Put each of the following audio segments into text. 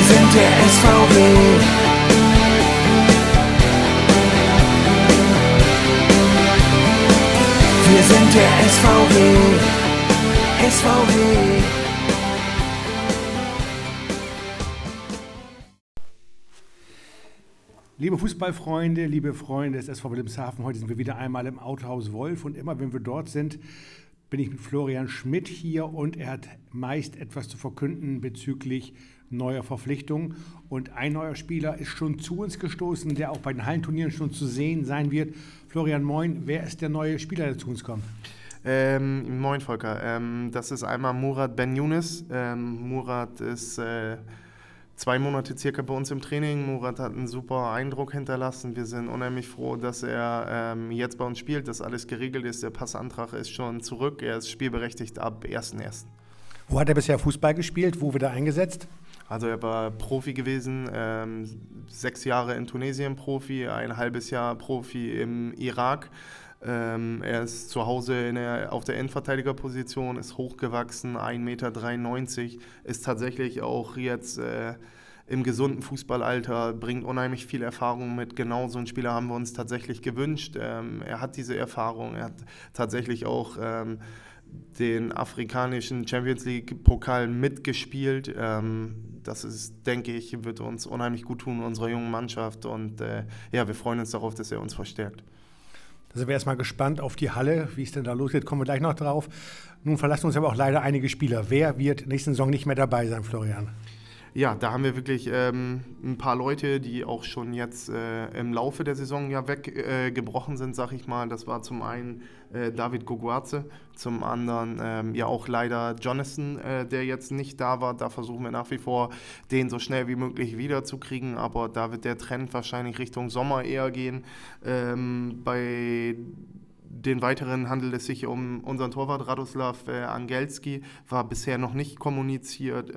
sind der SVW. Wir sind der SVW. SVW. Liebe Fußballfreunde, liebe Freunde des SV Wilhelmshaven, heute sind wir wieder einmal im Autohaus Wolf und immer wenn wir dort sind, bin ich mit Florian Schmidt hier und er hat meist etwas zu verkünden bezüglich neuer Verpflichtungen. Und ein neuer Spieler ist schon zu uns gestoßen, der auch bei den Hallenturnieren schon zu sehen sein wird. Florian, moin, wer ist der neue Spieler, der zu uns kommt? Moin Volker, das ist einmal Murat Ben Younes. Murat ist 2 Monate circa bei uns im Training. Murat hat einen super Eindruck hinterlassen. Wir sind unheimlich froh, dass er jetzt bei uns spielt, dass alles geregelt ist. Der Passantrag ist schon zurück. Er ist spielberechtigt ab 1.1. Wo hat er bisher Fußball gespielt? Wo wird er eingesetzt? Also er war Profi gewesen, 6 Jahre in Tunesien Profi, ein halbes Jahr Profi im Irak. Er ist zu Hause auf der Innenverteidigerposition, ist hochgewachsen, 1,93 Meter, ist tatsächlich auch jetzt im gesunden Fußballalter, bringt unheimlich viel Erfahrung mit. Genau so einen Spieler haben wir uns tatsächlich gewünscht. Er hat diese Erfahrung, er hat tatsächlich auch den afrikanischen Champions League Pokal mitgespielt. Das ist, denke ich, wird uns unheimlich gut tun, unserer jungen Mannschaft. Und ja, wir freuen uns darauf, dass er uns verstärkt. Da sind wir erstmal gespannt auf die Halle, wie es denn da losgeht, kommen wir gleich noch drauf. Nun verlassen uns aber auch leider einige Spieler. Wer wird nächste Saison nicht mehr dabei sein, Florian? Ja, da haben wir wirklich ein paar Leute, die auch schon jetzt im Laufe der Saison ja weggebrochen sind, sag ich mal. Das war zum einen David Goguarze, zum anderen ja auch leider Jonathan, der jetzt nicht da war. Da versuchen wir nach wie vor, den so schnell wie möglich wiederzukriegen, aber da wird der Trend wahrscheinlich Richtung Sommer eher gehen. Bei den weiteren handelt es sich um unseren Torwart Radoslav Angelski, war bisher noch nicht kommuniziert.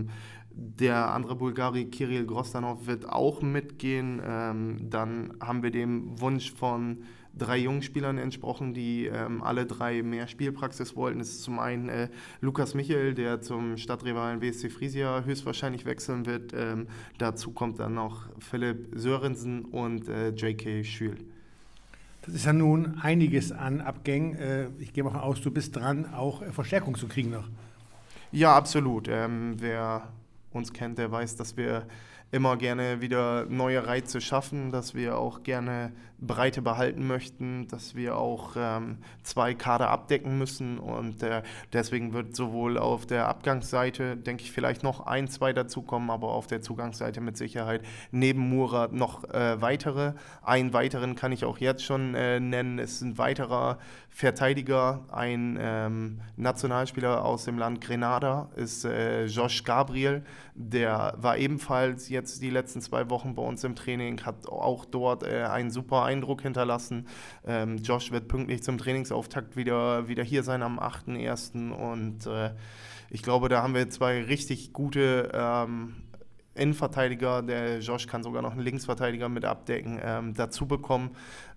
Der andere Bulgari, Kirill Grostanov, wird auch mitgehen. Dann haben wir dem Wunsch von 3 jungen Spielern entsprochen, die alle 3 mehr Spielpraxis wollten. Das ist zum einen Lukas Michel, der zum Stadtrivalen WSC Friesia höchstwahrscheinlich wechseln wird. Dazu kommt dann noch Philipp Sörensen und J.K. Schül. Das ist ja nun einiges an Abgängen. Ich gehe mal davon aus, du bist dran, auch Verstärkung zu kriegen noch. Ja, absolut. Wer uns kennt, der weiß, dass wir immer gerne wieder neue Reize schaffen, dass wir auch gerne Breite behalten möchten, dass wir auch 2 Kader abdecken müssen und deswegen wird sowohl auf der Abgangsseite, denke ich, vielleicht noch 1, 2 dazukommen, aber auf der Zugangsseite mit Sicherheit neben Murat noch weitere. Einen weiteren kann ich auch jetzt schon nennen, es ist ein weiterer Verteidiger, ein Nationalspieler aus dem Land Grenada, ist Josh Gabriel, der war ebenfalls jetzt die letzten 2 Wochen bei uns im Training, hat auch dort einen super Eindruck hinterlassen. Josh wird pünktlich zum Trainingsauftakt wieder hier sein am 8.1. Und ich glaube, da haben wir 2 richtig gute Innenverteidiger, der Josh kann sogar noch einen Linksverteidiger mit abdecken, dazu bekommen.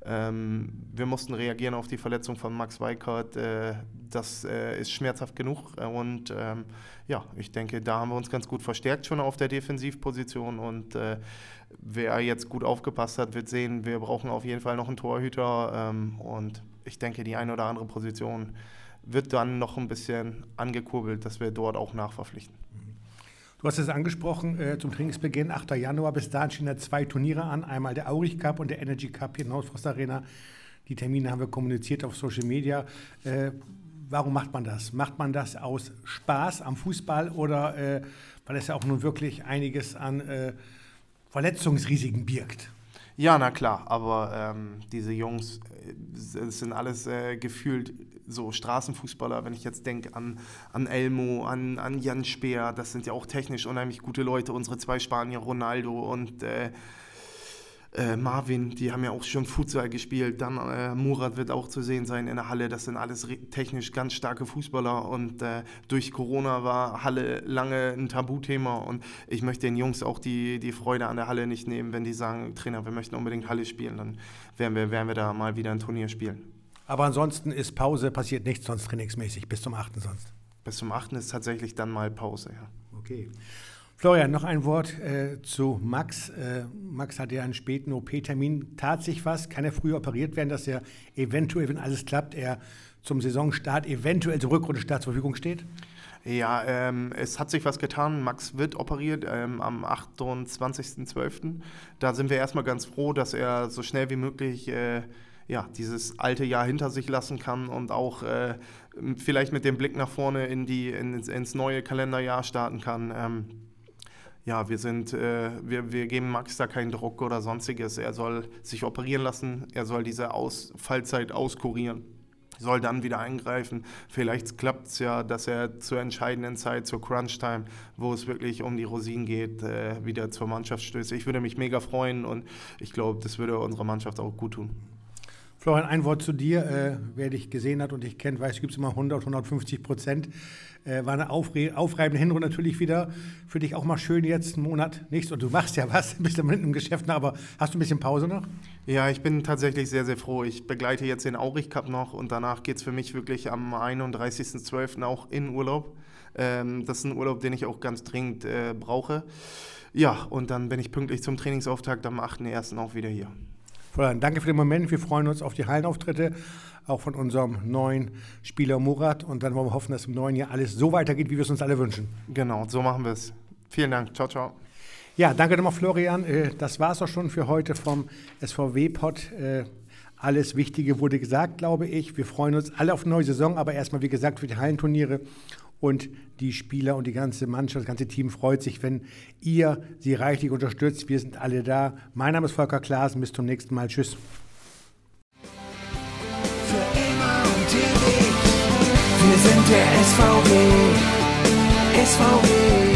Wir mussten reagieren auf die Verletzung von Max Weikert. Das ist schmerzhaft genug und ja, ich denke, da haben wir uns ganz gut verstärkt schon auf der Defensivposition und wer jetzt gut aufgepasst hat, wird sehen, wir brauchen auf jeden Fall noch einen Torhüter und ich denke, die eine oder andere Position wird dann noch ein bisschen angekurbelt, dass wir dort auch nachverpflichten. Du hast es angesprochen, zum Trainingsbeginn, 8. Januar, bis dahin stehen ja 2 Turniere an, einmal der Aurich Cup und der Energy Cup hier in Hausfrost Arena. Die Termine haben wir kommuniziert auf Social Media. Warum macht man das? Macht man das aus Spaß am Fußball oder weil es ja auch nun wirklich einiges an Verletzungsrisiken birgt? Ja, na klar, aber diese Jungs, es sind alles gefühlt so Straßenfußballer, wenn ich jetzt denke an Elmo, an Jan Speer, das sind ja auch technisch unheimlich gute Leute, unsere 2 Spanier, Ronaldo und Marvin, die haben ja auch schon Futsal gespielt, dann Murat wird auch zu sehen sein in der Halle, das sind alles technisch ganz starke Fußballer und durch Corona war Halle lange ein Tabuthema und ich möchte den Jungs auch die Freude an der Halle nicht nehmen, wenn die sagen, Trainer, wir möchten unbedingt Halle spielen, dann werden wir da mal wieder ein Turnier spielen. Aber ansonsten ist Pause, passiert nichts sonst trainingsmäßig, bis zum 8. sonst? Bis zum 8. ist tatsächlich dann mal Pause, ja. Okay. Florian, noch ein Wort zu Max. Max hat ja einen späten OP-Termin. Tat sich was? Kann er früher operiert werden, dass er eventuell, wenn alles klappt, er zum Saisonstart, eventuell zum Rückrundestart zur Verfügung steht? Ja, es hat sich was getan. Max wird operiert am 28.12. Da sind wir erstmal ganz froh, dass er so schnell wie möglich dieses alte Jahr hinter sich lassen kann und auch vielleicht mit dem Blick nach vorne ins neue Kalenderjahr starten kann. Wir geben Max da keinen Druck oder sonstiges. Er soll sich operieren lassen, er soll diese Fallzeit auskurieren, soll dann wieder eingreifen. Vielleicht klappt es ja, dass er zur entscheidenden Zeit, zur Crunch-Time, wo es wirklich um die Rosinen geht, wieder zur Mannschaft stößt. Ich würde mich mega freuen und ich glaube, das würde unserer Mannschaft auch gut tun. Florian, ein Wort zu dir. Wer dich gesehen hat und dich kennt, weiß, du gibst immer 150%. War eine aufreibende Hinrunde natürlich wieder. Für dich auch mal schön jetzt einen Monat nichts. Und du machst ja was, ein bisschen im Geschäft, aber hast du ein bisschen Pause noch? Ja, ich bin tatsächlich sehr, sehr froh. Ich begleite jetzt den Aurich Cup noch und danach geht es für mich wirklich am 31.12. auch in Urlaub. Das ist ein Urlaub, den ich auch ganz dringend brauche. Ja, und dann bin ich pünktlich zum Trainingsauftakt am 8.1. auch wieder hier. Florian, danke für den Moment. Wir freuen uns auf die Hallenauftritte, auch von unserem neuen Spieler Murat. Und dann wollen wir hoffen, dass im neuen Jahr alles so weitergeht, wie wir es uns alle wünschen. Genau, so machen wir es. Vielen Dank. Ciao, ciao. Ja, danke nochmal, Florian. Das war es auch schon für heute vom SVW-Pod. Alles Wichtige wurde gesagt, glaube ich. Wir freuen uns alle auf eine neue Saison, aber erstmal, wie gesagt, für die Hallenturniere. Und die Spieler und die ganze Mannschaft, das ganze Team freut sich, wenn ihr sie reichlich unterstützt. Wir sind alle da. Mein Name ist Volker Klaasen. Bis zum nächsten Mal. Tschüss. Für immer und ewig. Wir sind der SVW. SVW.